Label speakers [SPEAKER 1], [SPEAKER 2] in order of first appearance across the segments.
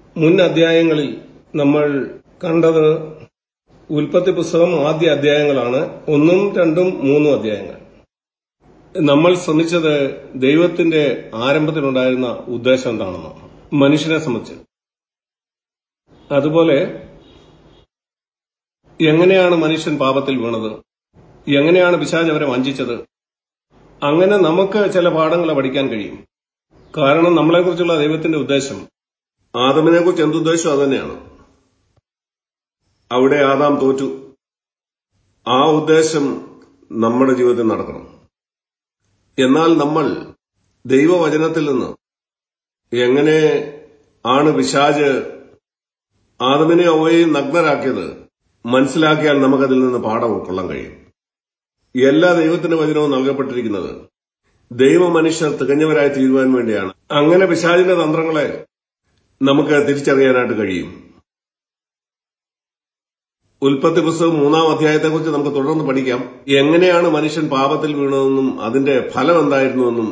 [SPEAKER 1] മുൻ അധ്യായങ്ങളിൽ നമ്മൾ കണ്ടത് ഉൽപ്പത്തി പുസ്തകം ആദ്യ അധ്യായങ്ങളാണ്. 1, 2, 3 അധ്യായങ്ങൾ. നമ്മൾ ശ്രമിച്ചത് ദൈവത്തിന്റെ ആരംഭത്തിലുണ്ടായിരുന്ന ഉദ്ദേശം എന്താണെന്ന്, മനുഷ്യനെ സംബന്ധിച്ച്. അതുപോലെ എങ്ങനെയാണ് മനുഷ്യൻ പാപത്തിൽ വീണത്, എങ്ങനെയാണ് പിശാച് അവരെ വഞ്ചിച്ചത്. അങ്ങനെ നമുക്ക് ചില പാഠങ്ങൾ പഠിക്കാൻ കഴിയും. കാരണം നമ്മളെക്കുറിച്ചുള്ള ദൈവത്തിന്റെ ഉദ്ദേശം, ആദമിനെക്കുറിച്ച് എന്തുദ്ദേശം അതുതന്നെയാണ്. അവിടെ ആദാം തോറ്റു. ആ ഉദ്ദേശം നമ്മുടെ ജീവിതത്തിൽ നടക്കണം. എന്നാൽ നമ്മൾ ദൈവവചനത്തിൽ നിന്ന് എങ്ങനെ ആണ് പിശാച് ആദമിനെ ഹവ്വയെയും നഗ്നരാക്കിയത് മനസ്സിലാക്കിയാൽ നമുക്കതിൽ നിന്ന് പാഠം ഉൾക്കൊള്ളാൻ കഴിയും. എല്ലാ ദൈവത്തിന്റെ വചനവും നൽകപ്പെട്ടിരിക്കുന്നത് ദൈവ മനുഷ്യർ തികഞ്ഞവരായി തീരുവാൻ വേണ്ടിയാണ്. അങ്ങനെ പിശാചിന്റെ തന്ത്രങ്ങളെ നമുക്ക് തിരിച്ചറിയാനായിട്ട് കഴിയും. ഉൽപ്പത്തി പുസ്തകം 3-ാം അധ്യായത്തെക്കുറിച്ച് നമുക്ക് തുടർന്ന് പഠിക്കാം. എങ്ങനെയാണ് മനുഷ്യൻ പാപത്തിൽ വീണതെന്നും അതിന്റെ ഫലം എന്തായിരുന്നുവെന്നും,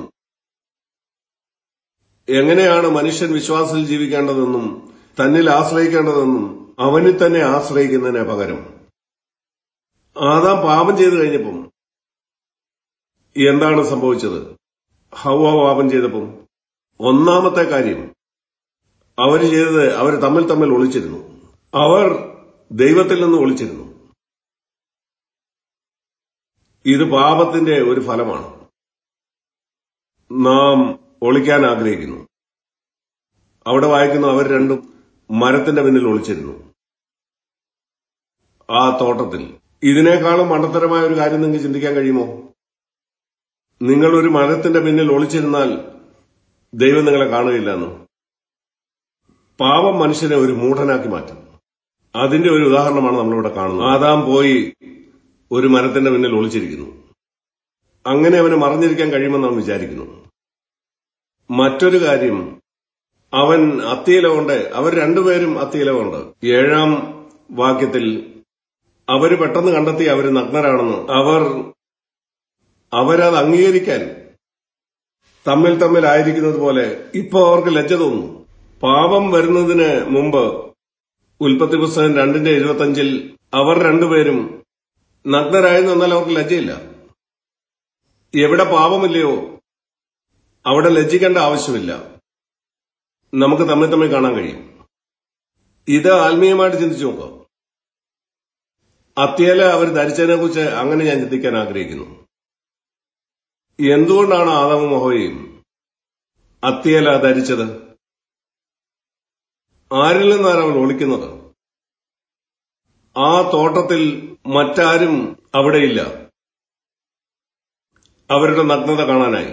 [SPEAKER 1] എങ്ങനെയാണ് മനുഷ്യൻ വിശ്വാസത്തിൽ ജീവിക്കേണ്ടതെന്നും തന്നിൽ ആശ്രയിക്കേണ്ടതെന്നും അവനിൽ തന്നെ ആശ്രയിക്കുന്നതിന് പകരം ആദാം പാപം ചെയ്തു കഴിഞ്ഞപ്പം എന്താണ് സംഭവിച്ചത്? ഹവ്വ പാപം ചെയ്തപ്പം ഒന്നാമത്തെ കാര്യം അവർ ചെയ്തത്, അവർ തമ്മിൽ ഒളിച്ചിരുന്നു. അവർ ദൈവത്തിൽ നിന്ന് ഒളിച്ചിരുന്നു. ഇത് പാപത്തിന്റെ ഒരു ഫലമാണ്. നാം ഒളിക്കാൻ ആഗ്രഹിക്കുന്നു. അവിടെ വായിക്കുന്നു, അവർ രണ്ടും മരത്തിന്റെ പിന്നിൽ ഒളിച്ചിരുന്നു. ആ തോട്ടത്തിൽ. ഇതിനേക്കാളും മണ്ടത്തരമായ ഒരു കാര്യം നിങ്ങൾക്ക് ചിന്തിക്കാൻ കഴിയുമോ? നിങ്ങൾ ഒരു മരത്തിന്റെ പിന്നിൽ ഒളിച്ചിരുന്നാൽ ദൈവം നിങ്ങളെ കാണുകയില്ലെന്ന്. പാപം മനുഷ്യനെ ഒരു മൂഢനാക്കി മാറ്റും. അതിന്റെ ഒരു ഉദാഹരണമാണ് നമ്മളിവിടെ കാണുന്നത്. ആദാം പോയി ഒരു മരത്തിന്റെ പിന്നിൽ ഒളിച്ചിരിക്കുന്നു. അങ്ങനെ അവന് മറഞ്ഞിരിക്കാൻ കഴിയുമെന്ന് അവൻ വിചാരിക്കുന്നു. മറ്റൊരു കാര്യം, അവൻ അത്തിയില കൊണ്ട്, അവർ രണ്ടുപേരും അത്തിയില കൊണ്ട് 7-ാം വാക്യത്തിൽ അവര് പെട്ടെന്ന് കണ്ടെത്തി അവര് നഗ്നരാണെന്ന്. അവരത് അംഗീകരിക്കാൻ തമ്മിലായിരിക്കുന്നത് പോലെ ഇപ്പൊ അവർക്ക് ലജ്ജ തോന്നുന്നു. പാപം വരുന്നതിന് മുമ്പ് ഉൽപ്പത്തി പുസ്തകം 2:25 അവർ രണ്ടുപേരും നഗ്നരായെന്ന്. എന്നാൽ അവർക്ക് ലജ്ജയില്ല. എവിടെ പാപമില്ലയോ അവിടെ ലജ്ജിക്കേണ്ട ആവശ്യമില്ല. നമുക്ക് തമ്മിൽ കാണാൻ കഴിയും. ഇത് ആത്മീയമായിട്ട് ചിന്തിച്ചു നോക്കാം. അത്തിയില അവർ ധരിച്ചതിനെ കുറിച്ച് അങ്ങനെ ഞാൻ ചിന്തിക്കാൻ ആഗ്രഹിക്കുന്നു. എന്തുകൊണ്ടാണ് ആദാമും ഹവ്വയും അത്തിയില ധരിച്ചത്? ആരിൽ നിന്നാണ് അവൻ ഒളിക്കുന്നത്? ആ തോട്ടത്തിൽ മറ്റാരും അവിടെയില്ല. അവരുടെ നഗ്നത കാണാനായി.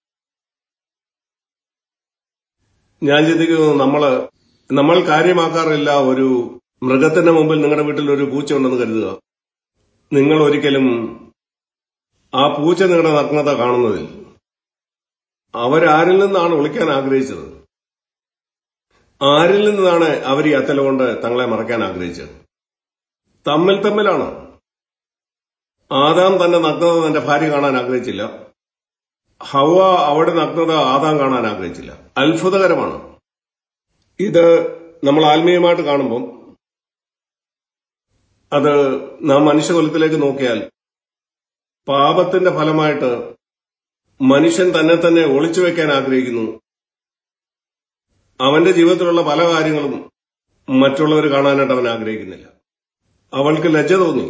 [SPEAKER 1] ഞാൻ ചിന്തിക്കുന്നു, നമ്മൾ കാര്യമാക്കാറില്ല. ഒരു മൃഗത്തിന്റെ മുമ്പിൽ നിങ്ങളുടെ വീട്ടിൽ ഒരു പൂച്ച ഉണ്ടെന്ന് കരുതുക. നിങ്ങൾ ഒരിക്കലും ആ പൂച്ച നിങ്ങളുടെ നഗ്നത കാണുന്നതിൽ അവരാരിൽ നിന്നാണ് ഒളിക്കാൻ ആഗ്രഹിച്ചത്? ആരിൽ നിന്നാണ് അവർ ഈ അത്തല കൊണ്ട് തങ്ങളെ മറയ്ക്കാൻ ആഗ്രഹിച്ചത്? തമ്മിലാണ്. ആദാം തന്റെ നഗ്നത തന്റെ ഭാര്യ കാണാൻ ആഗ്രഹിച്ചില്ല. ഹവ്വ അവിടെ നഗ്നത ആദാം കാണാൻ ആഗ്രഹിച്ചില്ല. അത്ഭുതകരമാണ്. ഇത് നമ്മൾ ആത്മീയമായിട്ട് കാണുമ്പം, അത് നാം മനുഷ്യകുലത്തിലേക്ക് നോക്കിയാൽ പാപത്തിന്റെ ഫലമായിട്ട് മനുഷ്യൻ തന്നെ ഒളിച്ചു വെക്കാൻ ആഗ്രഹിക്കുന്നു. അവന്റെ ജീവിതത്തിലുള്ള പല കാര്യങ്ങളും മറ്റുള്ളവർ കാണാനായിട്ട് അവൻ ആഗ്രഹിക്കുന്നില്ല. അവൾക്ക് ലജ്ജ തോന്നി.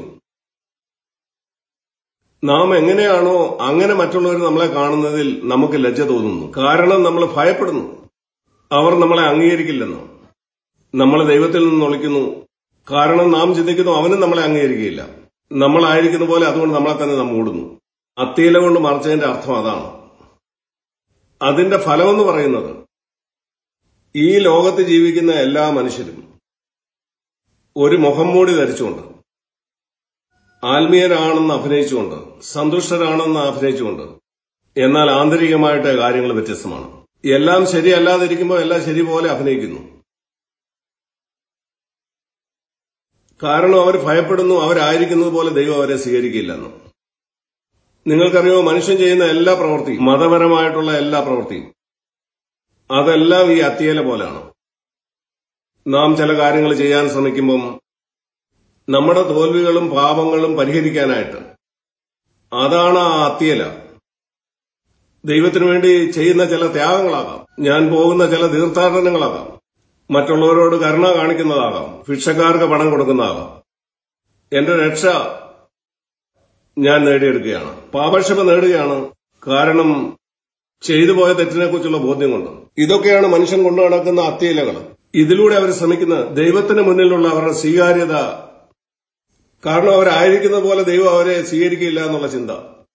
[SPEAKER 1] നാം എങ്ങനെയാണോ അങ്ങനെ മറ്റുള്ളവർ നമ്മളെ കാണുന്നതിൽ നമുക്ക് ലജ്ജ തോന്നുന്നു. കാരണം നമ്മൾ ഭയപ്പെടുന്നു, അവർ നമ്മളെ അംഗീകരിക്കില്ലെന്ന്. നമ്മൾ ദൈവത്തിൽ നിന്ന് ഒളിക്കുന്നു. കാരണം നാം ചിന്തിക്കുന്നു അവനും നമ്മളെ അംഗീകരിക്കുകയില്ല. നമ്മളായിരിക്കുന്ന പോലെ അതുകൊണ്ട് നമ്മളെ തന്നെ നാം മൂടുന്നു. അത്തിയില കൊണ്ട് മറച്ചതിന്റെ അർത്ഥം അതാണ്. അതിന്റെ ഫലമെന്ന് പറയുന്നത്, ഈ ലോകത്ത് ജീവിക്കുന്ന എല്ലാ മനുഷ്യരും ഒരു മുഖംമൂടി ധരിച്ചുകൊണ്ട്, ആത്മീയരാണെന്ന് അഭിനയിച്ചുകൊണ്ട്, സന്തുഷ്ടരാണെന്ന് അഭിനയിച്ചുകൊണ്ട്, എന്നാൽ ആന്തരികമായിട്ട് കാര്യങ്ങൾ വ്യത്യസ്തമാണ്. എല്ലാം ശരിയല്ലാതിരിക്കുമ്പോൾ എല്ലാം ശരി പോലെ അഭിനയിക്കുന്നു. കാരണം അവർ ഭയപ്പെടുന്നു, അവരായിരിക്കുന്നത് പോലെ ദൈവം അവരെ സ്വീകരിക്കില്ലെന്ന്. നിങ്ങൾക്കറിയോ, മനുഷ്യൻ ചെയ്യുന്ന എല്ലാ പ്രവൃത്തിയും, മതപരമായിട്ടുള്ള എല്ലാ പ്രവൃത്തിയും, അതെല്ലാം ഈ അത്തിയില പോലാണ്. നാം ചില കാര്യങ്ങൾ ചെയ്യാൻ ശ്രമിക്കുമ്പം നമ്മുടെ തോൽവികളും പാപങ്ങളും പരിഹരിക്കാനായിട്ട് അതാണ് ആ അത്തിയല. ദൈവത്തിനു വേണ്ടി ചെയ്യുന്ന ചില ത്യാഗങ്ങളാകാം, ഞാൻ പോകുന്ന ചില തീർത്ഥാടനങ്ങളാകാം, മറ്റുള്ളവരോട് കരുണ കാണിക്കുന്നതാകാം, ഭിക്ഷക്കാർക്ക് പണം കൊടുക്കുന്നതാകാം. എന്റെ രക്ഷ ഞാൻ നേടിയെടുക്കുകയാണ്, പാപക്ഷമ നേടുകയാണ്. കാരണം ചെയ്തു പോയ തെറ്റിനെക്കുറിച്ചുള്ള ബോധ്യം കൊണ്ട്. ഇതൊക്കെയാണ് മനുഷ്യൻ കൊണ്ടു നടക്കുന്ന അത്തിയിലകൾ. ഇതിലൂടെ അവർ ശ്രമിക്കുന്നത് ദൈവത്തിന് മുന്നിലുള്ള അവരുടെ സ്വീകാര്യത, കാരണം അവരായിരിക്കുന്ന പോലെ ദൈവം അവരെ സ്വീകരിക്കില്ല എന്നുള്ള ചിന്ത.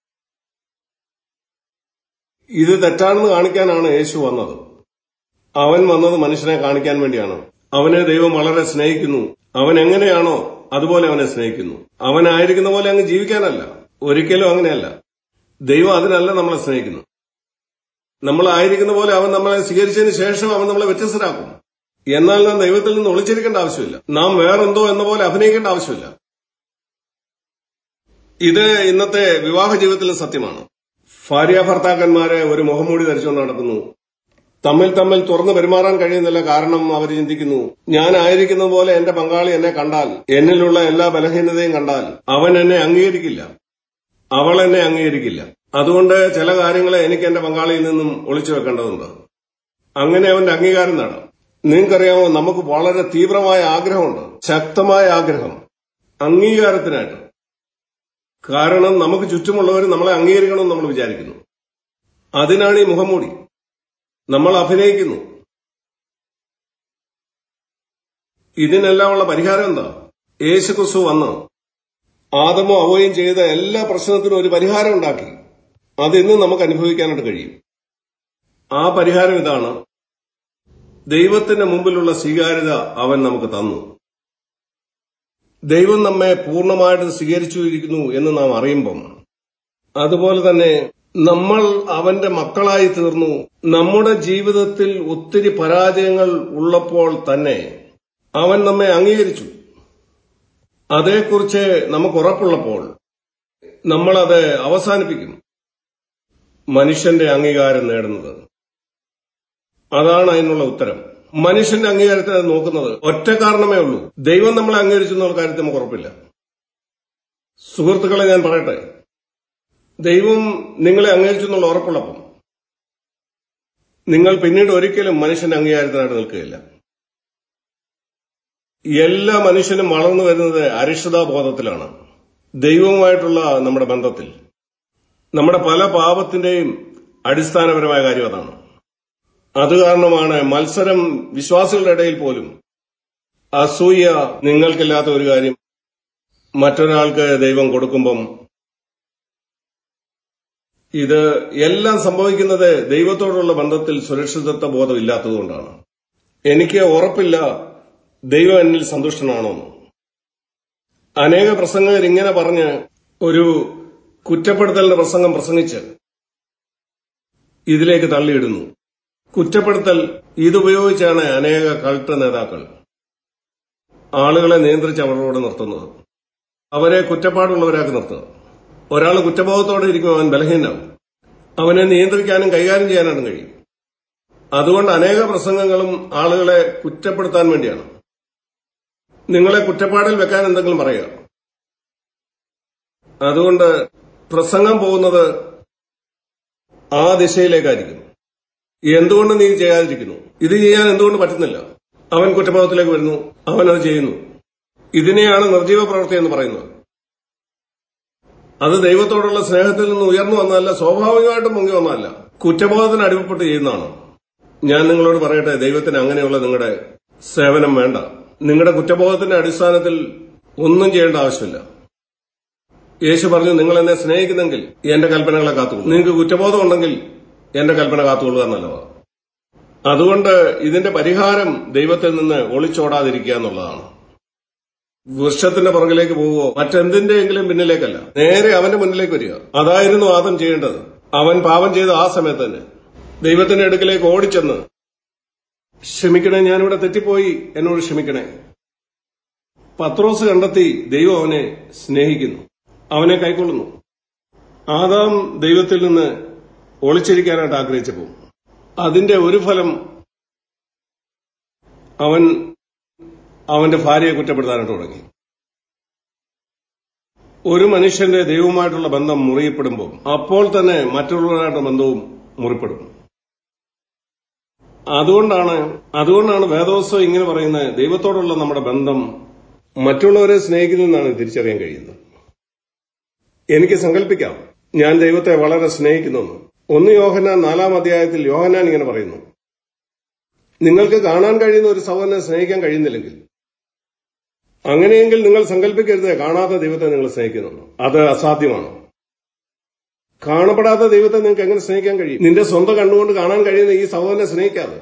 [SPEAKER 1] ഇത് തെറ്റാണെന്ന് കാണിക്കാനാണ് യേശു വന്നത്. അവൻ വന്നത് മനുഷ്യനെ കാണിക്കാൻ വേണ്ടിയാണ്. അവനെ ദൈവം വളരെ സ്നേഹിക്കുന്നു. അവൻ എങ്ങനെയാണോ അതുപോലെ അവനെ സ്നേഹിക്കുന്നു. അവനായിരിക്കുന്ന പോലെ അങ്ങ് ജീവിക്കാനല്ല, ഒരിക്കലും അങ്ങനെയല്ല. ദൈവം അതിനല്ല നമ്മളെ സ്നേഹിക്കുന്നു. നമ്മളായിരിക്കുന്ന പോലെ അവൻ നമ്മളെ സ്വീകരിച്ചതിന് ശേഷം അവൻ നമ്മളെ വ്യത്യസ്തരാക്കും. എന്നാൽ നാം ദൈവത്തിൽ നിന്ന് ഒളിച്ചിരിക്കേണ്ട ആവശ്യമില്ല. നാം വേറെന്തോ എന്ന പോലെ അഭിനയിക്കേണ്ട ആവശ്യമില്ല. ഇത് ഇന്നത്തെ വിവാഹ ജീവിതത്തിലും സത്യമാണ്. ഭാര്യ ഭർത്താക്കന്മാരെ ഒരു മുഖംമൂടി ധരിച്ചുകൊണ്ട് നടക്കുന്നു. തമ്മിൽ തുറന്നു പെരുമാറാൻ കഴിയുന്നില്ല. കാരണം അവർ ചിന്തിക്കുന്നു, ഞാനായിരിക്കുന്ന പോലെ എന്റെ പങ്കാളി എന്നെ കണ്ടാൽ, എന്നിലുള്ള എല്ലാ ബലഹീനതയും കണ്ടാൽ അവൻ എന്നെ അംഗീകരിക്കില്ല, അവൾ എന്നെ അംഗീകരിക്കില്ല. അതുകൊണ്ട് ചില കാര്യങ്ങളെ എനിക്ക് എന്റെ പങ്കാളിയിൽ നിന്നും ഒളിച്ചു വെക്കേണ്ടതുണ്ട്. അങ്ങനെ അവന്റെ അംഗീകാരം നേടാം. നിങ്ങൾക്കറിയാമോ, നമുക്ക് വളരെ തീവ്രമായ ആഗ്രഹമുണ്ട്, ശക്തമായ ആഗ്രഹം അംഗീകാരത്തിനായിട്ട്. കാരണം നമുക്ക് ചുറ്റുമുള്ളവർ നമ്മളെ അംഗീകരിക്കണമെന്ന് നമ്മൾ വിചാരിക്കുന്നു. അതിനാണ് ഈ മുഖംമൂടി. നമ്മൾ അഭിനയിക്കുന്നു. ഇതിനെല്ലാമുള്ള പരിഹാരം എന്താ? യേശുക്രിസ്തു വന്ന് ആദമോ അവയും ചെയ്ത എല്ലാ പ്രശ്നത്തിനും ഒരു പരിഹാരം ഉണ്ടാക്കി. അതിന്ന് നമുക്ക് അനുഭവിക്കാനായിട്ട് കഴിയും. ആ പരിഹാരം ഇതാണ്: ദൈവത്തിന്റെ മുമ്പിലുള്ള സ്വീകാര്യത അവൻ നമുക്ക് തന്നു. ദൈവം നമ്മെ പൂർണ്ണമായിട്ട് സ്വീകരിച്ചിരിക്കുന്നു എന്ന് നാം അറിയുമ്പം, അതുപോലെ തന്നെ നമ്മൾ അവന്റെ മക്കളായി തീർന്നു. നമ്മുടെ ജീവിതത്തിൽ ഒത്തിരി പരാജയങ്ങൾ ഉള്ളപ്പോൾ തന്നെ അവൻ നമ്മെ അംഗീകരിച്ചു. അതേക്കുറിച്ച് നമുക്ക് ഉറപ്പുള്ളപ്പോൾ നമ്മളത് അവസാനിപ്പിക്കും. മനുഷ്യന്റെ അംഗീകാരം നേടുന്നത്, അതാണ് അതിനുള്ള ഉത്തരം. മനുഷ്യന്റെ അംഗീകാരത്തെ നോക്കുന്നത് ഒറ്റ കാരണമേ ഉള്ളൂ: ദൈവം നമ്മളെ അംഗീകരിച്ചു എന്നുള്ള കാര്യത്തിൽ നമുക്ക് ഉറപ്പില്ല. സുഹൃത്തുക്കളെ, ഞാൻ പറയട്ടെ, ദൈവം നിങ്ങളെ അംഗീകരിച്ചു എന്നുള്ള ഉറപ്പുള്ളപ്പം നിങ്ങൾ പിന്നീട് ഒരിക്കലും മനുഷ്യന്റെ അംഗീകാരത്തിനായിട്ട് നിൽക്കുകയില്ല. എല്ലാ മനുഷ്യനും വളർന്നു വരുന്നത് അരിഷ്ടതാബോധത്തിലാണ്. ദൈവവുമായിട്ടുള്ള നമ്മുടെ ബന്ധത്തിൽ നമ്മുടെ പല പാപത്തിന്റെയും അടിസ്ഥാനപരമായ കാര്യം അതാണ്. അത് കാരണമാണ് മത്സരം വിശ്വാസികളുടെ ഇടയിൽ പോലും. അസൂയ നിങ്ങൾക്കില്ലാത്ത ഒരു കാര്യം മറ്റൊരാൾക്ക് ദൈവം കൊടുക്കുമ്പം, ഇത് എല്ലാം സംഭവിക്കുന്നത് ദൈവത്തോടുള്ള ബന്ധത്തിൽ സുരക്ഷിതത്വ ബോധം ഇല്ലാത്തതുകൊണ്ടാണ്. എനിക്ക് ഉറപ്പില്ല ദൈവം എന്നിൽ സന്തുഷ്ടനാണോ. അനേക പ്രസംഗകർ ഇങ്ങനെ പറഞ്ഞ് ഒരു കുറ്റപ്പെടുത്തലിന്റെ പ്രസംഗം പ്രസംഗിച്ച് ഇതിലേക്ക് തള്ളിയിടുന്നു. കുറ്റപ്പെടുത്തൽ ഇതുപയോഗിച്ചാണ് അനേക കൾട്ട് നേതാക്കൾ ആളുകളെ നിയന്ത്രിച്ച് അവരോട് നിർത്തുന്നത്, അവരെ കുറ്റപ്പാടുള്ളവരാക്കി നിർത്തുക. ഒരാൾ കുറ്റബോധത്തോടെ ഇരിക്കും, അവൻ ബലഹീനാവും. അവനെ നിയന്ത്രിക്കാനും കൈകാര്യം ചെയ്യാനും കഴിയും. അതുകൊണ്ട് അനേക പ്രസംഗങ്ങളും ആളുകളെ കുറ്റപ്പെടുത്താൻ വേണ്ടിയാണ്. നിങ്ങളെ കുറ്റപ്പാടിൽ വെക്കാൻ എന്തെങ്കിലും പറയുക. അതുകൊണ്ട് പ്രസംഗം പോകുന്നത് ആ ദിശയിലേക്കായിരിക്കും. എന്തുകൊണ്ട് നീ ചെയ്യാതിരിക്കുന്നു, ഇത് ചെയ്യാൻ എന്തുകൊണ്ട് പറ്റുന്നില്ല? അവൻ കുറ്റബോധത്തിലേക്ക് വരുന്നു, അവനത് ചെയ്യുന്നു. ഇതിനെയാണ് നിർജീവ പ്രവൃത്തി എന്ന് പറയുന്നത്. അത് ദൈവത്തോടുള്ള സ്നേഹത്തിൽ നിന്ന് ഉയർന്നു വന്നതല്ല, സ്വാഭാവികമായിട്ടും പൊങ്ങി വന്നതല്ല, കുറ്റബോധത്തിന് അടിമപ്പെട്ട് ചെയ്യുന്നതാണ്. ഞാൻ നിങ്ങളോട് പറയട്ടെ, ദൈവത്തിന് അങ്ങനെയുള്ള നിങ്ങളുടെ സേവനം വേണ്ട. നിങ്ങളുടെ കുറ്റബോധത്തിന്റെ അടിസ്ഥാനത്തിൽ ഒന്നും ചെയ്യേണ്ട ആവശ്യമില്ല. യേശു പറഞ്ഞു, നിങ്ങൾ എന്നെ സ്നേഹിക്കുന്നെങ്കിൽ എന്റെ കൽപ്പനകളെ കാത്തുകൊള്ളു. നിങ്ങൾക്ക് കുറ്റബോധം ഉണ്ടെങ്കിൽ എന്റെ കൽപ്പന കാത്തുകൊള്ളുക എന്നല്ലതാണ്. അതുകൊണ്ട് ഇതിന്റെ പരിഹാരം ദൈവത്തിൽ നിന്ന് ഒളിച്ചോടാതിരിക്കുക എന്നുള്ളതാണ്. വൃക്ഷത്തിന്റെ പുറകിലേക്ക് പോവുകയോ മറ്റെന്തിന്റെയെങ്കിലും പിന്നിലേക്കല്ല, നേരെ അവന്റെ മുന്നിലേക്ക് വരിക. അതായിരുന്നു ആദം ചെയ്യേണ്ടത്. അവൻ പാപം ചെയ്ത ആ സമയത്ത് തന്നെ ദൈവത്തിന്റെ അടുക്കിലേക്ക് ഓടിച്ചെന്ന്, ക്ഷമിക്കണേ, ഞാനിവിടെ തെറ്റിപ്പോയി, എന്നോട് ക്ഷമിക്കണേ. പത്രോസ് കണ്ടെത്തി ദൈവം അവനെ സ്നേഹിക്കുന്നു, അവനെ കൈക്കൊള്ളുന്നു. ആദാം ദൈവത്തിൽ നിന്ന് ഒളിച്ചിരിക്കാനായിട്ട് ആഗ്രഹിച്ചപ്പോൾ അതിന്റെ ഒരു ഫലം അവൻ അവന്റെ ഭാര്യയെ കുറ്റപ്പെടുത്താനായിട്ട് തുടങ്ങി. ഒരു മനുഷ്യന്റെ ദൈവവുമായിട്ടുള്ള ബന്ധം മുറിയപ്പെടുമ്പോൾ അപ്പോൾ തന്നെ മറ്റുള്ളവരായിട്ടുള്ള ബന്ധവും മുറിപ്പെടും. അതുകൊണ്ടാണ് വേദോത്സവം ഇങ്ങനെ പറയുന്നത്, ദൈവത്തോടുള്ള നമ്മുടെ ബന്ധം മറ്റുള്ളവരെ സ്നേഹിക്കുന്നതെന്നാണ് തിരിച്ചറിയാൻ കഴിയുന്നത്. എനിക്ക് സങ്കല്പിക്കാം, ഞാൻ ദൈവത്തെ വളരെ സ്നേഹിക്കുന്നു. 1 യോഹന്നാൻ 4-ാം അധ്യായത്തിൽ യോഹന്നാൻ ഇങ്ങനെ പറയുന്നു, നിങ്ങൾക്ക് കാണാൻ കഴിയുന്ന ഒരു സഹോദരനെ സ്നേഹിക്കാൻ കഴിയുന്നില്ലെങ്കിൽ അങ്ങനെയെങ്കിൽ നിങ്ങൾ സങ്കല്പിക്കരുത് കാണാത്ത ദൈവത്തെ നിങ്ങൾ സ്നേഹിക്കുന്നു. അത് അസാധ്യമാണ്. കാണപ്പെടാത്ത ദൈവത്തെ നിങ്ങൾക്ക് എങ്ങനെ സ്നേഹിക്കാൻ കഴിയും? നിന്റെ സ്വന്തം കണ്ണുകൊണ്ട് കാണാൻ കഴിയുന്ന ഈ സഹോദരനെ സ്നേഹിക്കാതെ.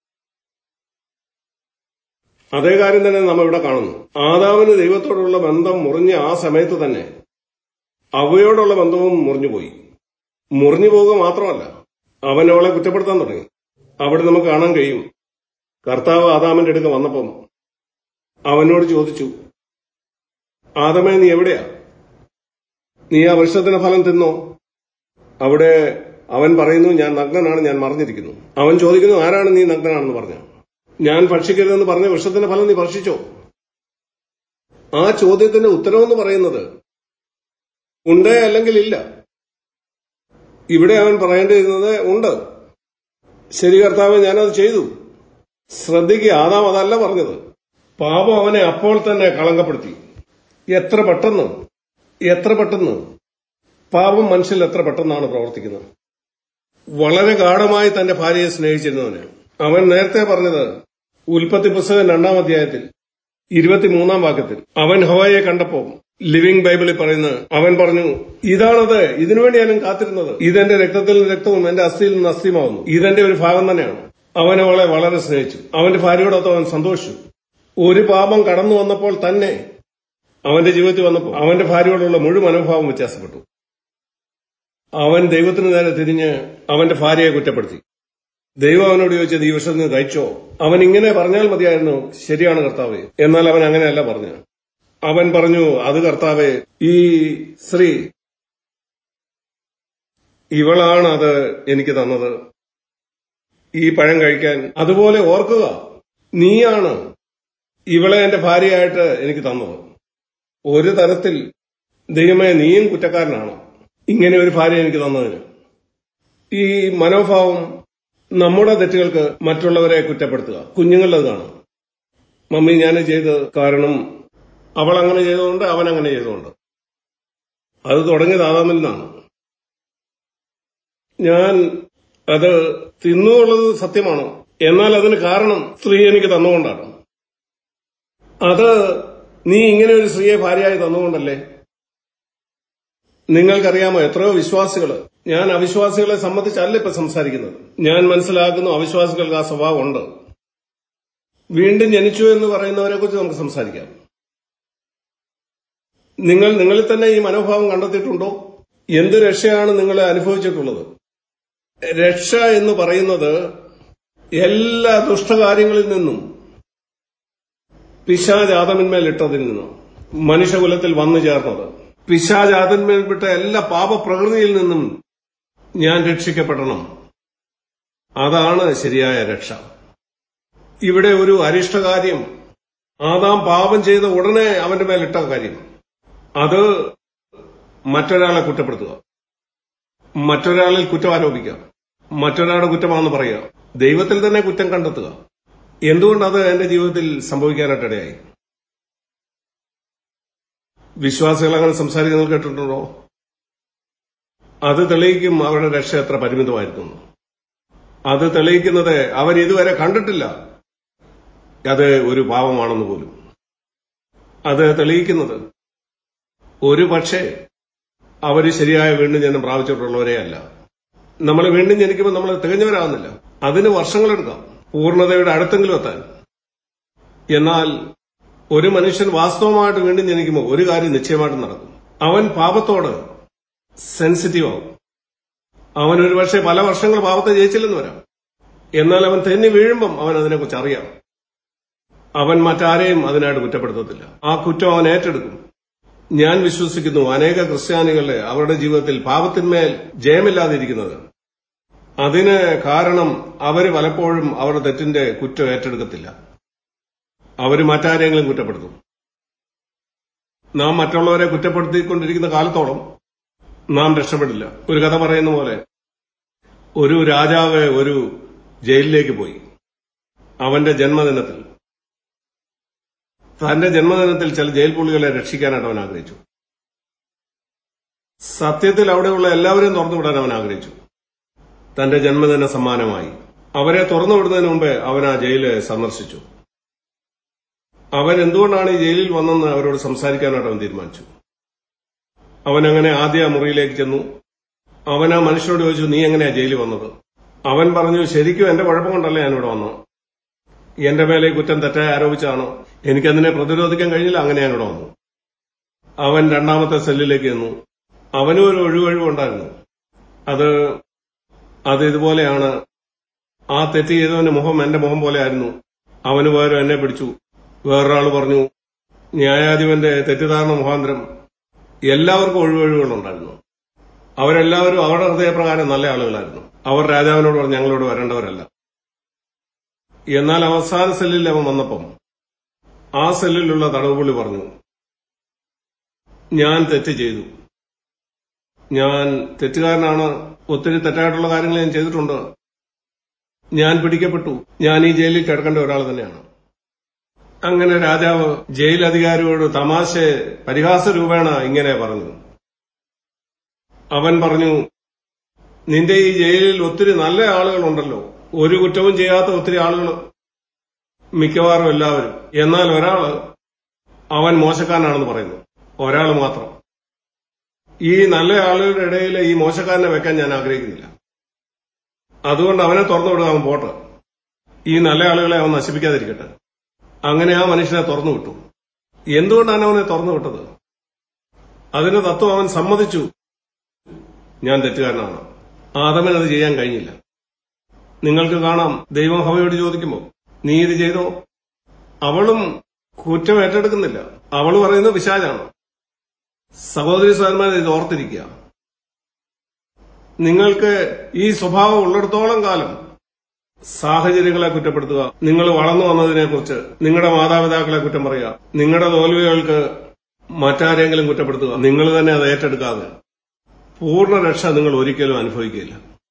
[SPEAKER 1] അതേ കാര്യം തന്നെ നാം ഇവിടെ കാണുന്നു. ആദാമിന് ദൈവത്തോടുള്ള ബന്ധം മുറിഞ്ഞ ആ സമയത്ത് തന്നെ അവയോടുള്ള ബന്ധവും മുറിഞ്ഞുപോയി. മുറിഞ്ഞു പോവുക മാത്രമല്ല, അവൻ അവളെ കുറ്റപ്പെടുത്താൻ തുടങ്ങി. അവിടെ നമുക്ക് കാണാൻ കഴിയും, കർത്താവ് ആദാമിന്റെ അടുക്ക വന്നപ്പം അവനോട് ചോദിച്ചു, ആദമേ നീ എവിടെയാ? നീ ആ വൃക്ഷത്തിന്റെ ഫലം തിന്നോ? അവിടെ അവൻ പറയുന്നു, ഞാൻ നഗ്നനാണ്, ഞാൻ മറഞ്ഞിരിക്കുന്നു. അവൻ ചോദിക്കുന്നു, ആരാണ് നീ നഗ്നനാണെന്ന് പറഞ്ഞ? ഞാൻ ഭക്ഷിക്കരുതെന്ന് പറഞ്ഞ വൃക്ഷത്തിന്റെ ഫലം നീ ഭക്ഷിച്ചോ? ആ ചോദ്യത്തിന്റെ ഉത്തരവെന്ന് പറയുന്നത് ഉണ്ട് അല്ലെങ്കിൽ ഇല്ല. ഇവിടെ അവൻ പറയേണ്ടിയിരുന്നത് ഉണ്ട്. ശരി കർത്താവേ, ഞാനത് ചെയ്തു. ശ്രദ്ധിക്കുക, ആദാം അതല്ല പറഞ്ഞത്. പാപം അവനെ അപ്പോൾ തന്നെ കളങ്കപ്പെടുത്തി. എത്ര പെട്ടെന്ന് പാപം മനുഷ്യൽ എത്ര പെട്ടെന്നാണ് പ്രവർത്തിക്കുന്നത്. വളരെ ഗാഢമായി തന്റെ ഭാര്യയെ സ്നേഹിച്ചിരുന്നവന് അവൻ നേരത്തെ പറഞ്ഞത് ഉൽപ്പത്തി പുസ്തകം 2-ാം അധ്യായത്തിൽ 23-ാം വാക്യത്തിൽ അവൻ ഹവ്വയെ കണ്ടപ്പോ ലിവിംഗ് ബൈബിളിൽ പറയുന്നത്, അവൻ പറഞ്ഞു, ഇതാണത്, ഇതിനുവേണ്ടി ഞാനും കാത്തിരുന്നത്. ഇതെന്റെ രക്തത്തിൽ നിന്ന് രക്തവും എന്റെ അസ്ഥിയിൽ നിന്ന് അസ്ഥിയുമാവുന്നു. ഇതെന്റെ ഒരു ഭാഗം തന്നെയാണ്. അവൻ അവളെ വളരെ സ്നേഹിച്ചു. അവന്റെ ഭാര്യയോടൊത്ത് അവൻ സന്തോഷിച്ചു. ഒരു പാപം കടന്നു വന്നപ്പോൾ തന്നെ അവന്റെ ജീവിതത്തിൽ വന്നപ്പോൾ അവന്റെ ഭാര്യയോടുള്ള മുഴുവൻ മനോഭാവം വ്യത്യാസപ്പെട്ടു. അവൻ ദൈവത്തിന് നേരെ തിരിഞ്ഞ് അവന്റെ ഭാര്യയെ കുറ്റപ്പെടുത്തി. ദൈവം അവനോട് ചോദിച്ചത്, ഈ വിഷം നീ കഴിച്ചോ? അവൻ ഇങ്ങനെ പറഞ്ഞാൽ മതിയായിരുന്നു, ശരിയാണ് കർത്താവേ. എന്നാൽ അവൻ അങ്ങനെയല്ല പറഞ്ഞു. അവൻ പറഞ്ഞു, അത് കർത്താവേ, ഈ സ്ത്രീ ഇവളാണ് അത് എനിക്ക് തന്നത്, ഈ പഴം കഴിക്കാൻ. അതുപോലെ ഓർക്കുക, നീയാണ് ഇവളെ എന്റെ ഭാര്യയായിട്ട് എനിക്ക് തന്നത്. ഒരു തരത്തിൽ ദൈവമേ, നീയും കുറ്റക്കാരനാണ് ഇങ്ങനെ ഒരു ഭാര്യ എനിക്ക് തന്നതിന്. ഈ മനോഭാവം നമ്മുടെ തെറ്റുകൾക്ക് മറ്റുള്ളവരെ കുറ്റപ്പെടുത്തുക. കുഞ്ഞുങ്ങളത് കാണും, മമ്മി ഞാൻ ചെയ്ത് കാരണം അവൾ അങ്ങനെ ചെയ്തുകൊണ്ട് അവൻ അങ്ങനെ ചെയ്തുകൊണ്ട്. അത് തുടങ്ങിയത് ആദാമിൽ നിന്നാണ്. ഞാൻ അത് തിന്നുള്ളത് സത്യമാണ്, എന്നാൽ അതിന് കാരണം സ്ത്രീ എനിക്ക് തന്നുകൊണ്ടാണ്. അത് നീ ഇങ്ങനെ ഒരു സ്ത്രീയെ ഭാര്യയായി തന്നുകൊണ്ടല്ലേ. നിങ്ങൾക്കറിയാമോ, എത്രയോ വിശ്വാസികള്, ഞാൻ അവിശ്വാസികളെ സംബന്ധിച്ചല്ല ഇപ്പൊ സംസാരിക്കുന്നത്, ഞാൻ മനസ്സിലാക്കുന്നു അവിശ്വാസികൾക്ക് ആ സ്വഭാവം ഉണ്ട്. വീണ്ടും ജനിച്ചു എന്ന് പറയുന്നവരെ കുറിച്ച് നമുക്ക് സംസാരിക്കാം. നിങ്ങളിൽ തന്നെ ഈ മനോഭാവം കണ്ടെത്തിയിട്ടുണ്ടോ? എന്ത് രക്ഷയാണ് നിങ്ങൾ അനുഭവിച്ചിട്ടുള്ളത്? രക്ഷ എന്ന് പറയുന്നത് എല്ലാ ദുഷ്ടകാര്യങ്ങളിൽ നിന്നും, പിശാചാദമിന്മേൽ ഇട്ടതിൽ നിന്നും, മനുഷ്യകുലത്തിൽ വന്നു ചേർന്നത്, പിശാചാദന്മേൽപ്പെട്ട എല്ലാ പാപപ്രകൃതിയിൽ നിന്നും ഞാൻ രക്ഷിക്കപ്പെടണം. അതാണ് ശരിയായ രക്ഷ. ഇവിടെ ഒരു അരിഷ്ടകാര്യം, ആദാം പാപം ചെയ്ത ഉടനെ അവന്റെ മേലിട്ട കാര്യം, അത് മറ്റൊരാളെ കുറ്റപ്പെടുത്തുക, മറ്റൊരാളിൽ കുറ്റം ആരോപിക്കുക, മറ്റൊരാളുടെ കുറ്റമാണെന്ന് പറയുക, ദൈവത്തിൽ തന്നെ കുറ്റം കണ്ടെത്തുക. എന്തുകൊണ്ടത് എന്റെ ജീവിതത്തിൽ സംഭവിക്കാനായിട്ടിടയായി? വിശ്വാസികൾ അങ്ങനെ സംസാരിക്കുന്നത് കേട്ടിട്ടുണ്ടോ? അത് തെളിയിക്കും അവരുടെ രക്ഷ എത്ര പരിമിതമായിരിക്കുന്നു. അത് തെളിയിക്കുന്നത് അവരിതുവരെ കണ്ടിട്ടില്ല അത് ഒരു പാപമാണെന്ന് പോലും. അത് തെളിയിക്കുന്നത് ഒരു പക്ഷേ അവര് ശരിയായ വീണ്ടും ജനം പ്രാപിച്ചിട്ടുള്ളവരേ അല്ല. നമ്മൾ വീണ്ടും ജനിക്കുമ്പോൾ നമ്മൾ തികഞ്ഞവരാകുന്നില്ല. അതിന് വർഷങ്ങളെടുക്കാം പൂർണ്ണതയുടെ അടുത്തെങ്കിലും എത്താൻ. എന്നാൽ ഒരു മനുഷ്യൻ വാസ്തവമായിട്ട് വീണ്ടും ജനിക്കുമ്പോൾ ഒരു കാര്യം നിശ്ചയമായിട്ടും നടക്കും. അവൻ പാപത്തോട് സെൻസിറ്റീവ് ആവും. അവൻ ഒരു പക്ഷേ പല വർഷങ്ങൾ പാപത്തെ ജയിച്ചില്ലെന്ന് വരാം. എന്നാൽ അവൻ തെന്നി വീഴുമ്പം അവൻ അതിനെക്കുറിച്ച് അറിയാം. അവൻ മറ്റാരെയും അതിനായിട്ട് കുറ്റപ്പെടുത്തത്തില്ല. ആ കുറ്റം അവൻ ഏറ്റെടുക്കും. ഞാൻ വിശ്വസിക്കുന്നു അനേക ക്രിസ്ത്യാനികളുടെ അവരുടെ ജീവിതത്തിൽ പാപത്തിന്മേൽ ജയമില്ലാതിരിക്കുന്നത് അതിന് കാരണം അവര് പലപ്പോഴും അവരുടെ തെറ്റിന്റെ കുറ്റം ഏറ്റെടുക്കത്തില്ല. അവർ മറ്റാരെങ്കിലും കുറ്റപ്പെടുത്തും. നാം മറ്റുള്ളവരെ കുറ്റപ്പെടുത്തിക്കൊണ്ടിരിക്കുന്ന കാലത്തോളം നാം രക്ഷപ്പെടില്ല. ഒരു കഥ പറയുന്ന പോലെ ഒരു രാജാവ് ഒരു ജയിലിലേക്ക് പോയി. അവന്റെ ജന്മദിനത്തിൽ തന്റെ ജന്മദിനത്തിൽ ചില ജയിൽ പുള്ളികളെ രക്ഷിക്കാനായിട്ട് അവൻ ആഗ്രഹിച്ചു. സത്യത്തിൽ അവിടെയുള്ള എല്ലാവരെയും തുറന്നുവിടാൻ അവൻ ആഗ്രഹിച്ചു. തന്റെ ജന്മദിന സമ്മാനമായി അവരെ തുറന്നുവിടുന്നതിന് മുമ്പേ അവൻ ആ ജയില് സന്ദർശിച്ചു. അവൻ എന്തുകൊണ്ടാണ് ഈ ജയിലിൽ വന്നെന്ന് അവരോട് സംസാരിക്കാനായിട്ട് അവൻ തീരുമാനിച്ചു. അവനങ്ങനെ ആദ്യ മുറിയിലേക്ക് ചെന്നു. അവൻ ആ മനുഷ്യനോട് ചോദിച്ചു, നീ എങ്ങനെയാ ജയിലിൽ വന്നത്? അവൻ പറഞ്ഞു, ശരിക്കും എന്റെ കുഴപ്പം കൊണ്ടല്ല ഞാനിവിടെ വന്നത്. എന്റെ മേലെ കുറ്റം തെറ്റായി ആരോപിച്ചാണ്. എനിക്കതിനെ പ്രതിരോധിക്കാൻ കഴിഞ്ഞില്ല, അങ്ങനെ ഞാനിവിടെ വന്നു. അവൻ രണ്ടാമത്തെ സെല്ലിലേക്ക് ചെന്നു. അവനും ഒരു ഒഴിവുണ്ടായിരുന്നു. അത് ഇതുപോലെയാണ്. ആ തെറ്റ് ചെയ്തവന്റെ മുഖം എന്റെ മുഖം പോലെ ആയിരുന്നു. അവന് പകരം എന്നെ പിടിച്ചു. വേറൊരാൾ പറഞ്ഞു, ന്യായാധിപന്റെ തെറ്റിദ്ധാരണ മുഖാന്തരം എല്ലാവർക്കും ഒഴിവുകളുണ്ടായിരുന്നു. അവരെല്ലാവരും അവരുടെ ഹൃദയപ്രകാരം നല്ല ആളുകളായിരുന്നു. അവർ രാജാവിനോട് പറഞ്ഞു, ഞങ്ങളോട് വരേണ്ടവരല്ല. എന്നാൽ അവസാന സെല്ലിൽ അവൻ വന്നപ്പം ആ സെല്ലിലുള്ള തടവുപുള്ളി പറഞ്ഞു, ഞാൻ തെറ്റ് ചെയ്തു. ഞാൻ തെറ്റുകാരനാണ്. ഒത്തിരി തെറ്റായിട്ടുള്ള കാര്യങ്ങൾ ഞാൻ ചെയ്തിട്ടുണ്ട്. ഞാൻ പിടിക്കപ്പെട്ടു. ഞാൻ ഈ ജയിലിൽ കിടക്കേണ്ട ഒരാൾ തന്നെയാണ്. അങ്ങനെ രാജാവ് ജയിലധികാരിയോട് തമാശ പരിഹാസ രൂപേണ ഇങ്ങനെ പറഞ്ഞു. അവൻ പറഞ്ഞു, നിന്റെ ഈ ജയിലിൽ ഒത്തിരി നല്ല ആളുകളുണ്ടല്ലോ. ഒരു കുറ്റവും ചെയ്യാത്ത ഒത്തിരി ആളുകൾ, മിക്കവാറും എല്ലാവരും. എന്നാൽ ഒരാള് അവൻ മോശക്കാരനാണെന്ന് പറയുന്നു. ഒരാൾ മാത്രം. ഈ നല്ല ആളുകളുടെ ഇടയിൽ ഈ മോശക്കാരനെ വെക്കാൻ ഞാൻ ആഗ്രഹിക്കുന്നില്ല. അതുകൊണ്ട് അവനെ തുറന്നു വിടുക, അവൻ പോട്ടെ. ഈ നല്ല ആളുകളെ അവൻ നശിപ്പിക്കാതിരിക്കട്ടെ. അങ്ങനെ ആ മനുഷ്യനെ തുറന്നു വിട്ടു. എന്തുകൊണ്ടാണ് അവനെ തുറന്നു വിട്ടത്? അതിന്റെ തത്വം അവൻ സമ്മതിച്ചു, ഞാൻ തെറ്റുകാരനാണ്. ആദമന് അത് ചെയ്യാൻ കഴിഞ്ഞില്ല. നിങ്ങൾക്ക് കാണാം, ദൈവം ഹവ്വയോട് ചോദിക്കുമ്പോൾ, നീ ഇത് ചെയ്തോ? അവളും കുറ്റം ഏറ്റെടുക്കുന്നില്ല. അവൾ പറയുന്നത് പിശാചാണ്. സഹോദരി സഹോദരന്മാരെ, ഇത് ഓർത്തിരിക്കുക. നിങ്ങൾക്ക് ഈ സ്വഭാവം ഉള്ളിടത്തോളം കാലം സാഹചര്യങ്ങളെ കുറ്റപ്പെടുത്തുക, നിങ്ങൾ വളർന്നു വന്നതിനെക്കുറിച്ച് നിങ്ങളുടെ മാതാപിതാക്കളെ കുറ്റം പറയുക, നിങ്ങളുടെ തോൽവികൾക്ക് മറ്റാരെങ്കിലും കുറ്റപ്പെടുത്തുക, നിങ്ങൾ തന്നെ അത് ഏറ്റെടുക്കാതെ പൂർണ്ണ രക്ഷ നിങ്ങൾ ഒരിക്കലും അനുഭവിക്കുകയില്ല.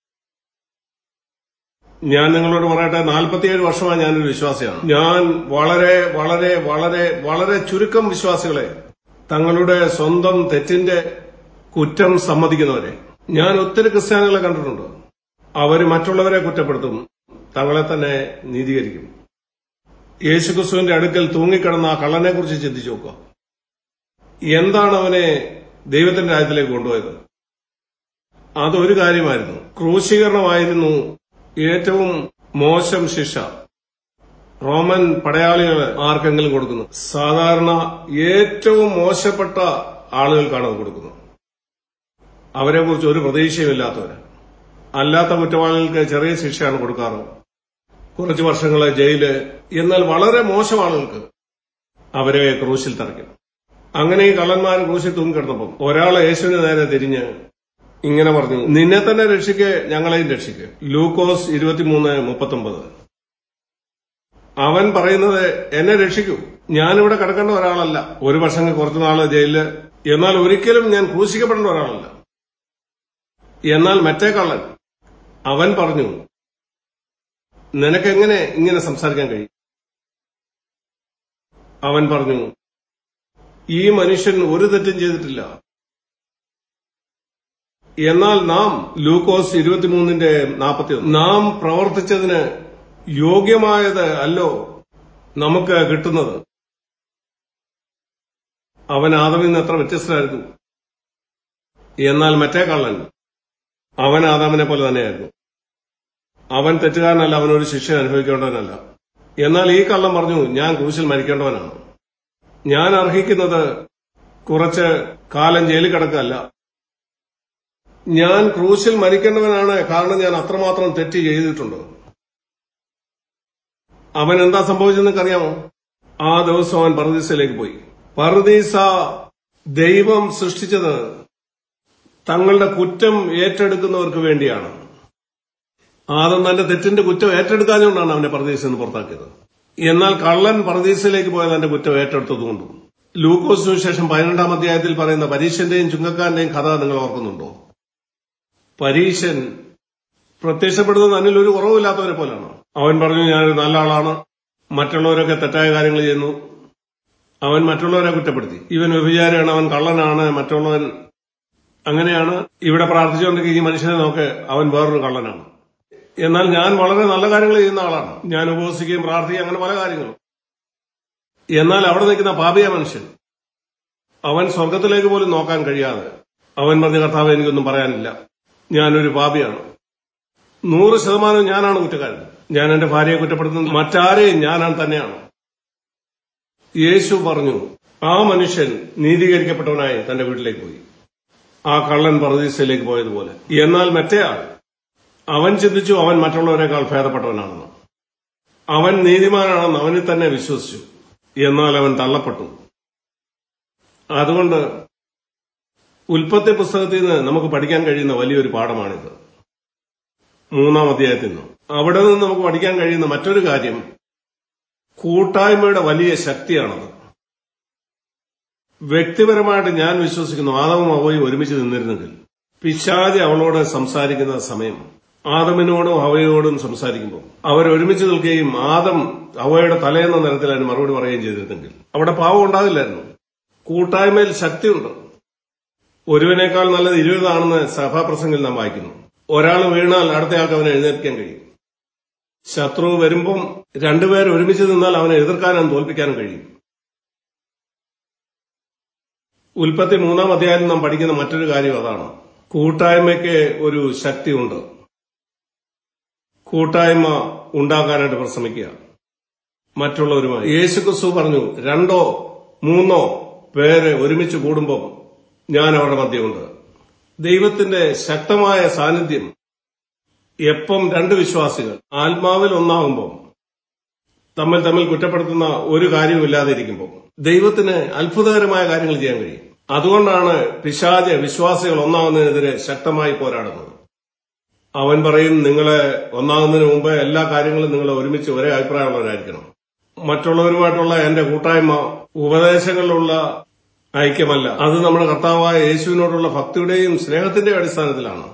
[SPEAKER 1] ഞാൻ നിങ്ങളോട് പറയട്ടെ, 47 വർഷമായി ഞാനൊരു വിശ്വാസിയാണ്. ഞാൻ വളരെ വളരെ വളരെ വളരെ ചുരുക്കം വിശ്വാസികളെ, തങ്ങളുടെ സ്വന്തം തെറ്റിന്റെ കുറ്റം സമ്മതിക്കുന്നവരെ, ഞാൻ ഒത്തിരി ക്രിസ്ത്യാനികളെ കണ്ടിട്ടുണ്ട്. അവര് മറ്റുള്ളവരെ കുറ്റപ്പെടുത്തും, തങ്ങളെ തന്നെ നീതീകരിക്കും. യേശുക്രിസ്തുവിന്റെ അടുക്കൽ തൂങ്ങിക്കിടന്ന ആ കള്ളനെ കുറിച്ച് ചിന്തിച്ചു നോക്കുക. എന്താണ് അവനെ ദൈവത്തിന്റെ രാജ്യത്തിലേക്ക് കൊണ്ടുപോയത്? അതൊരു കാര്യമായിരുന്നു. ക്രൂശീകരണമായിരുന്നു ഏറ്റവും മോശം ശിക്ഷ. റോമൻ പടയാളികൾ ആർക്കെങ്കിലും കൊടുക്കുന്നു. സാധാരണ ഏറ്റവും മോശപ്പെട്ട ആളുകൾക്കാണ് അത് കൊടുക്കുന്നത്. അവരെ കുറിച്ച് ഒരു പ്രതീക്ഷയുമില്ലാത്തവര്. അല്ലാത്ത കുറ്റവാളികൾക്ക് ചെറിയ ശിക്ഷയാണ് കൊടുക്കാറ്, കുറച്ചു വർഷങ്ങളെ ജയില്. എന്നാൽ വളരെ മോശം ആളുകൾക്ക് അവരെ ക്രൂശിൽ തറയ്ക്കും. അങ്ങനെ ഈ കള്ളന്മാർ ക്രൂശിൽ തൂങ്ങിക്കിടന്നപ്പം ഒരാളെ യേശുവിന് നേരെ തിരിഞ്ഞ് ഇങ്ങനെ പറഞ്ഞു, നിന്നെ തന്നെ രക്ഷിക്ക്, ഞങ്ങളെയും രക്ഷിക്ക്. ലൂക്കോസ് 23:39. അവൻ പറയുന്നത്, എന്നെ രക്ഷിക്കൂ, ഞാനിവിടെ കിടക്കേണ്ട ഒരാളല്ല. ഒരു വർഷം കുറച്ചുനാള് ജയിലില്, എന്നാൽ ഒരിക്കലും ഞാൻ ക്രൂശിക്കപ്പെടേണ്ട ഒരാളല്ല. എന്നാൽ മറ്റേ കള്ളൻ, അവൻ പറഞ്ഞു, നിനക്കെങ്ങനെ ഇങ്ങനെ സംസാരിക്കാൻ കഴിയും? അവൻ പറഞ്ഞു, ഈ മനുഷ്യൻ ഒരു തെറ്റും ചെയ്തിട്ടില്ല. എന്നാൽ നാം, ലൂക്കോസ് 23:41, നാം പ്രവർത്തിച്ചതിന് യോഗ്യമായത് അല്ലോ നമുക്ക് കിട്ടുന്നത്. അവൻ ആദമിൽ നിന്ന് എത്ര വ്യത്യസ്തരായിരുന്നു. എന്നാൽ മറ്റേ കള്ളൻ, അവൻ ആദാമിനെ പോലെ തന്നെയായിരുന്നു. അവൻ തെറ്റുകാരനല്ല, അവനൊരു ശിക്ഷ അനുഭവിക്കേണ്ടവനല്ല. എന്നാൽ ഈ കള്ളൻ പറഞ്ഞു, ഞാൻ ക്രൂശിൽ മരിക്കേണ്ടവനാണ്. ഞാൻ അർഹിക്കുന്നത് കുറച്ച് കാലം ജയിലിൽ കിടക്കുകയല്ല, ഞാൻ ക്രൂശിൽ മരിക്കേണ്ടവനാണ്. കാരണം ഞാൻ അത്രമാത്രം തെറ്റ് ചെയ്തിട്ടുണ്ട്. അവൻ എന്താ സംഭവിച്ചെന്ന് അറിയാമോ? ആ ദിവസം അവൻ പറുദീസയിലേക്ക് പോയി. പറുദീസ ദൈവം സൃഷ്ടിച്ചത് തങ്ങളുടെ കുറ്റം ഏറ്റെടുക്കുന്നവർക്ക് വേണ്ടിയാണ്. ആദം തന്റെ തെറ്റിന്റെ കുറ്റം ഏറ്റെടുക്കാഞ്ഞുകൊണ്ടാണ് അവനെ പറുദീസയിൽ നിന്ന് പുറത്താക്കിയത്. എന്നാൽ കള്ളൻ പറുദീസയിലേക്ക് പോയ തന്റെ കുറ്റം ഏറ്റെടുത്തതുകൊണ്ടും. ലൂക്കോസ് സുവിശേഷം 12-ാം അധ്യായത്തിൽ പറയുന്ന പരീശന്റെയും ചുങ്കക്കാരന്റെയും കഥ നിങ്ങൾ ഓർക്കുന്നുണ്ടോ? പരീശൻ പ്രത്യക്ഷപ്പെടുന്നത് തന്നിൽ ഒരു കുറവില്ലാത്തവരെ പോലാണ്. അവൻ പറഞ്ഞു, ഞാനൊരു നല്ല ആളാണ്, മറ്റുള്ളവരൊക്കെ തെറ്റായ കാര്യങ്ങൾ ചെയ്യുന്നു. അവൻ മറ്റുള്ളവരെ കുറ്റപ്പെടുത്തി. ഇവൻ വ്യഭിചാരിയാണ്, അവൻ കള്ളനാണ്, മറ്റുള്ളവൻ അങ്ങനെയാണ്. ഇവിടെ പ്രാർത്ഥിച്ചുകൊണ്ടിരിക്കുന്ന ഈ മനുഷ്യനെ നോക്ക്, അവൻ വേറൊരു കള്ളനാണ്. എന്നാൽ ഞാൻ വളരെ നല്ല കാര്യങ്ങൾ ചെയ്യുന്ന ആളാണ്, ഞാൻ ഉപവസിക്കുകയും പ്രാർത്ഥിക്കുകയും അങ്ങനെ പല കാര്യങ്ങളും. എന്നാൽ അവിടെ നിൽക്കുന്ന പാപിയ മനുഷ്യൻ, അവൻ സ്വർഗത്തിലേക്ക് പോലും നോക്കാൻ കഴിയാതെ അവൻ പറഞ്ഞ, കർത്താവ്, എനിക്കൊന്നും പറയാനില്ല, ഞാനൊരു പാപിയാണ്, 100% ഞാനാണ് കുറ്റക്കാരൻ, ഞാൻ എന്റെ ഭാര്യയെ കുറ്റപ്പെടുത്തുന്നത് മറ്റാരെയും ഞാനാണ് തന്നെയാണ്. യേശു പറഞ്ഞു, ആ മനുഷ്യൻ നീതീകരിക്കപ്പെട്ടവനായി തന്റെ വീട്ടിലേക്ക് പോയി, ആ കള്ളൻ പറുദീസയിലേക്ക് പോയതുപോലെ. എന്നാൽ മറ്റേയാൾ, അവൻ ചിന്തിച്ചു അവൻ മറ്റുള്ളവരെക്കാൾ ഭേദപ്പെട്ടവനാണെന്ന്. അവൻ നീതിമാനാണെന്ന് അവനിൽ തന്നെ വിശ്വസിച്ചു. എന്നാൽ അവൻ തള്ളപ്പെട്ടു. അതുകൊണ്ട് ഉൽപ്പത്തി പുസ്തകത്തിൽ നിന്ന് നമുക്ക് പഠിക്കാൻ കഴിയുന്ന വലിയൊരു പാഠമാണിത്. 3-ാം അധ്യായത്തിൽ നിന്ന് അവിടെ നിന്ന് നമുക്ക് പഠിക്കാൻ കഴിയുന്ന മറ്റൊരു കാര്യം, കൂട്ടായ്മയുടെ വലിയ ശക്തിയാണത്. വ്യക്തിപരമായിട്ട് ഞാൻ വിശ്വസിക്കുന്നു, ആദമും ഹവ്വയും ഒരുമിച്ച് നിന്നിരുന്നെങ്കിൽ, പിശാച് അവളോട് സംസാരിക്കുന്ന സമയം ആദമിനോടും ഹവയോടും സംസാരിക്കുമ്പോൾ അവരൊരുമിച്ച് നിൽക്കുകയും ആദം ഹവയുടെ തലയെന്ന നിലത്തിൽ അതിന് മറുപടി പറയുകയും ചെയ്തിരുന്നെങ്കിൽ അവിടെ പാവം ഉണ്ടാകില്ലായിരുന്നു. കൂട്ടായ്മയിൽ ശക്തിയുണ്ട്. ഒരുവനേക്കാൾ നല്ലത് 20 ആണെന്ന് സഭാപ്രസംഗത്തിൽ നാം വായിക്കുന്നു. ഒരാൾ വീണാൽ അടുത്തയാൾക്ക് അവനെ എഴുന്നേൽപ്പിക്കാൻ കഴിയും. ശത്രു വരുമ്പം രണ്ടുപേർ ഒരുമിച്ച് നിന്നാൽ അവനെ എതിർക്കാനും തോൽപ്പിക്കാനും കഴിയും. ഉൽപ്പത്തി 3-ാം അധ്യായത്തിൽ നാം പഠിക്കുന്ന മറ്റൊരു കാര്യം അതാണ്. കൂട്ടായ്മയ്ക്ക് ഒരു ശക്തിയുണ്ട്. കൂട്ടായ്മ ഉണ്ടാക്കാനായിട്ട് പരിശ്രമിക്കുക മറ്റുള്ളവരുമായി. യേശുക്രിസ്തു പറഞ്ഞു, 2 or 3 പേര് ഒരുമിച്ച് കൂടുമ്പോൾ ഞാൻ അവരുടെ മധ്യമുണ്ട്. ദൈവത്തിന്റെ ശക്തമായ സാന്നിധ്യം എപ്പം 2 വിശ്വാസികൾ ആത്മാവിൽ ഒന്നാകുമ്പോൾ, തമ്മിൽ കുറ്റപ്പെടുത്തുന്ന ഒരു കാര്യവുമില്ലാതെ ഇരിക്കുമ്പോൾ ദൈവത്തിന് അത്ഭുതകരമായ കാര്യങ്ങൾ ചെയ്യാൻ കഴിയും. അതുകൊണ്ടാണ് പിശാച് വിശ്വാസികൾ ഒന്നാകുന്നതിനെതിരെ ശക്തമായി പോരാടുന്നത്. അവൻ പറയും, നിങ്ങളെ ഒന്നാകുന്നതിന് മുമ്പ് എല്ലാ കാര്യങ്ങളും നിങ്ങൾ ഒരുമിച്ച് ഒരേ അഭിപ്രായമുള്ളവരായിരിക്കണം. മറ്റുള്ളവരുമായിട്ടുള്ള എന്റെ കൂട്ടായ്മ ഉപദേശങ്ങളിലുള്ള ഐക്യമല്ല, അത് നമ്മുടെ കർത്താവായ യേശുവിനോടുള്ള ഭക്തിയുടെയും സ്നേഹത്തിന്റെയും അടിസ്ഥാനത്തിലാണ്.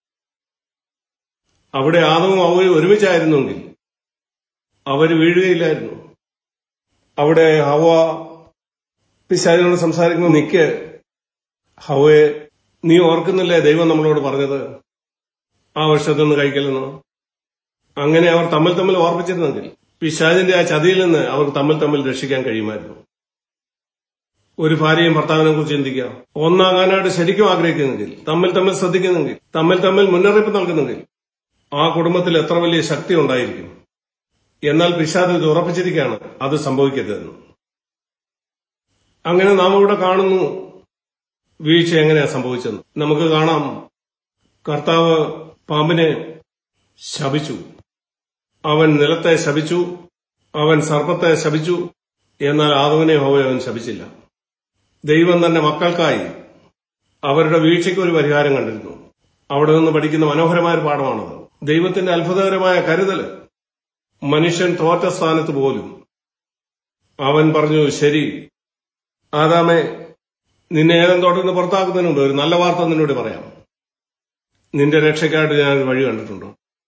[SPEAKER 1] അവിടെ ആദവും ഹവ്വയും ഒരുമിച്ചായിരുന്നെങ്കിൽ അവർ വീഴുകയില്ലായിരുന്നു. അവിടെ ഹവ്വ പിശാചിനോട് സംസാരിക്കുമ്പോൾ, നിക്ക് ഹവ്വയെ, നീ ഓർക്കുന്നില്ലേ ദൈവം നമ്മളോട് പറഞ്ഞത് ആ വൃക്ഷത്തിൽ നിന്ന് കഴിക്കലെന്ന്? അങ്ങനെ അവർ തമ്മിൽ ഓർപ്പിച്ചിരുന്നെങ്കിൽ പിശാചിന്റെ ആ ചതിയിൽ നിന്ന് അവർക്ക് തമ്മിൽ രക്ഷിക്കാൻ കഴിയുമായിരുന്നു. ഒരു ഭാര്യയും ഭർത്താവിനെ കുറിച്ച് ചിന്തിക്കുക. ഒന്നാകാനായിട്ട് ശരിക്കും ആഗ്രഹിക്കുന്നെങ്കിൽ, തമ്മിൽ ശ്രദ്ധിക്കുന്നെങ്കിൽ, തമ്മിൽ മുന്നറിയിപ്പ് നൽകുന്നെങ്കിൽ ആ കുടുംബത്തിൽ എത്ര വലിയ ശക്തി ഉണ്ടായിരിക്കും. എന്നാൽ പിശാച് ഇത് ഉറപ്പിച്ചിരിക്കുകയാണ്, അത് സംഭവിക്കരുതെന്ന്. അങ്ങനെ നാം ഇവിടെ കാണുന്നു വീഴ്ച എങ്ങനെയാ സംഭവിച്ചെന്ന്. നമുക്ക് കാണാം, കർത്താവ് പാമ്പിനെ ശപിച്ചു, അവൻ നിലത്തെ ശപിച്ചു, അവൻ സർപ്പത്തെ ശപിച്ചു. എന്നാൽ ആദമിനെയും ഹവ്വയെയും അവൻ ശപിച്ചില്ല. ദൈവം തന്റെ മക്കൾക്കായി അവരുടെ വീഴ്ചയ്ക്ക് ഒരു പരിഹാരം കണ്ടിരുന്നു. അവിടെ നിന്ന് പഠിക്കുന്ന മനോഹരമായ ഒരു പാഠമാണത്. ദൈവത്തിന്റെ അത്ഭുതകരമായ കരുതൽ. മനുഷ്യൻ തോറ്റ സ്ഥാനത്ത് പോലും അവൻ പറഞ്ഞു, ശരി ആദാമേ, നിന്നെ ഏദൻ തോട്ടത്തിൽ നിന്ന് പുറത്താക്കുന്നതിന് മുമ്പ് ഒരു നല്ല വാർത്ത നിന്നോട് പറയാം. നിന്റെ രക്ഷയ്ക്കായിട്ട് ഞാനൊരു വഴി കണ്ടിട്ടുണ്ട്.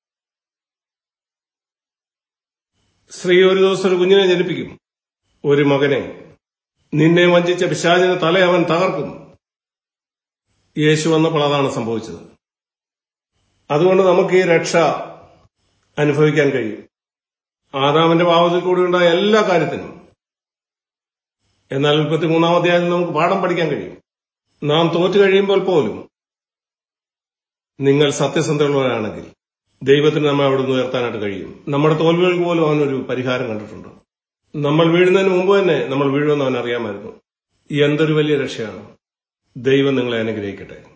[SPEAKER 1] സ്ത്രീ ഒരു ദിവസം ഒരു കുഞ്ഞിനെ ജനിപ്പിക്കും, ഒരു മകനെ. നിന്നെ വഞ്ചിച്ച പിശാചിന്റെ തല അവൻ തകർക്കും. യേശു വന്നപ്പോൾ അതാണ് സംഭവിച്ചത്. അതുകൊണ്ട് നമുക്ക് ഈ രക്ഷ അനുഭവിക്കാൻ കഴിയും. ആദാമിന്റെ പാപത്തിൽ കൂടി ഉണ്ടായ എല്ലാ കാര്യത്തിനും. എന്നാൽ 33-ാം അധ്യായത്തിൽ നമുക്ക് പാഠം പഠിക്കാൻ കഴിയും. നാം തോറ്റു കഴിയുമ്പോൾ പോലും നിങ്ങൾ സത്യസന്ധമുള്ളവരാണെങ്കിൽ ദൈവത്തിന് നമ്മെ അവിടെ നിന്ന് ഉയർത്താനായിട്ട് കഴിയും. നമ്മുടെ തോൽവികൾക്ക് പോലും അവനൊരു പരിഹാരം കണ്ടിട്ടുണ്ട്. നമ്മൾ വീഴുന്നതിന് മുമ്പ് തന്നെ നമ്മൾ വീഴുമെന്ന് അവൻ അറിയാമായിരുന്നു. എന്തൊരു വലിയ രക്ഷയാണ്. ദൈവം നിങ്ങളെ അനുഗ്രഹിക്കട്ടെ.